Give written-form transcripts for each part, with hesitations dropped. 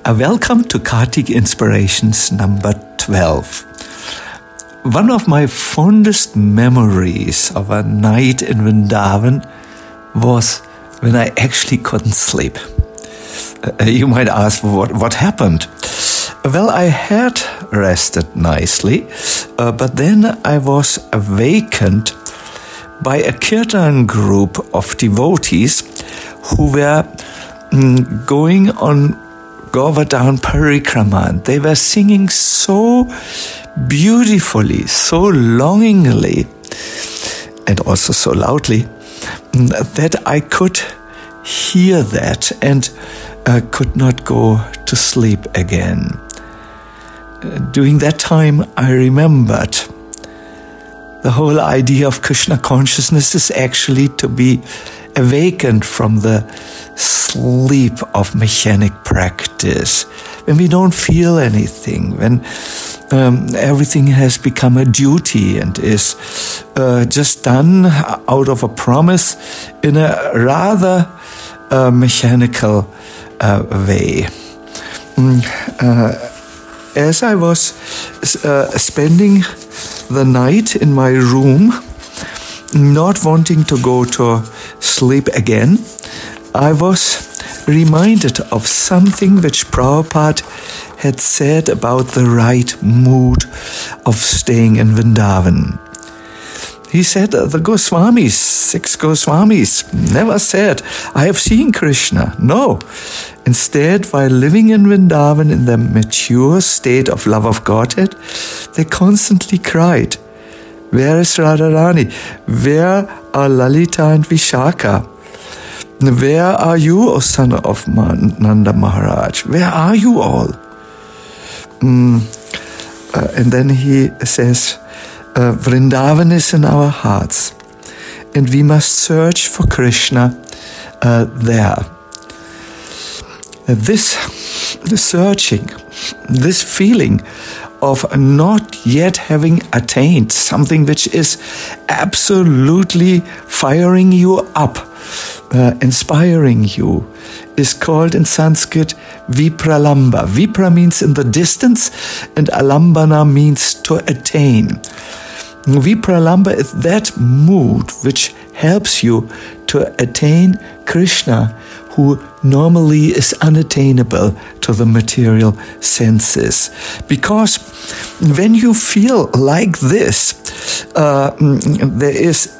Welcome to Kartik Inspirations number 12. One of my fondest memories of a night in Vrindavan was when I actually couldn't sleep. You might ask, what happened? Well, I had rested nicely, but then I was awakened by a kirtan group of devotees who were going on Govardhan Parikrama. They were singing so beautifully, so longingly, and also so loudly, that I could hear that and could not go to sleep again. During that time, I remembered the whole idea of Krishna consciousness is actually to be awakened from the sleep of mechanic practice, when we don't feel anything, when everything has become a duty and is just done out of a promise in a rather mechanical way. As I was spending the night in my room, not wanting to go to sleep again, I was reminded of something which Prabhupada had said about the right mood of staying in Vrindavan. He said the Goswamis, 6 Goswamis, never said, I have seen Krishna. No. Instead, while living in Vrindavan in the mature state of love of Godhead, they constantly cried, where is Radharani? Where are Lalita and Vishaka? Where are you, O son of Nanda Maharaj? Where are you all? And then he says, Vrindavan is in our hearts, and we must search for Krishna there. This searching, this feeling of not yet having attained something which is absolutely firing you up, inspiring you, is called in Sanskrit Vipralamba. Vipra means in the distance, and alambana means to attain. Vipralamba is that mood which helps you to attain Krishna, who normally is unattainable to the material senses. Because when you feel like this, there is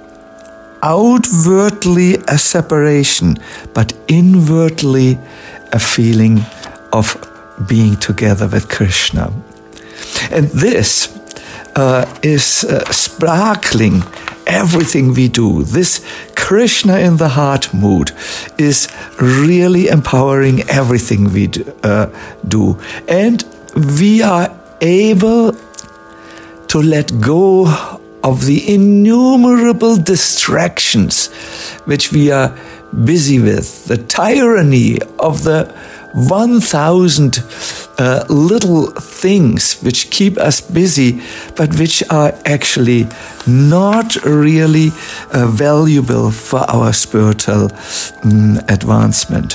outwardly a separation, but inwardly a feeling of being together with Krishna. And this is sparkling everything we do. This Krishna in the heart mood is really empowering everything we do. And we are able to let go of the innumerable distractions which we are busy with, the tyranny of the 1,000 little things which keep us busy, but which are actually not really valuable for our spiritual advancement.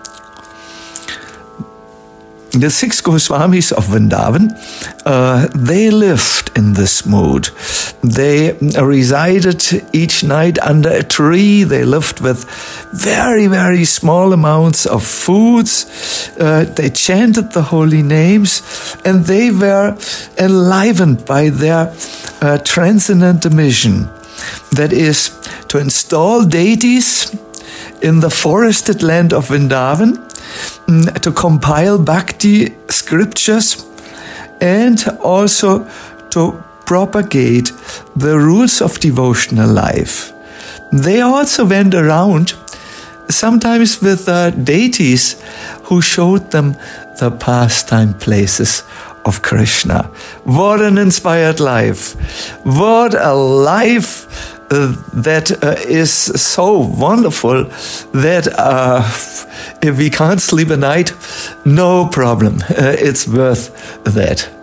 The 6 Goswamis of Vrindavan, they lived in this mood. They resided each night under a tree. They lived with very, very small amounts of foods. They chanted the holy names, and they were enlivened by their transcendental mission. That is, to install deities in the forested land of Vrindavan, to compile bhakti scriptures, and also to propagate the rules of devotional life. They also went around, sometimes with deities who showed them the pastime places of Krishna. What an inspired life! What a life that is so wonderful that if we can't sleep at night, no problem. It's worth that.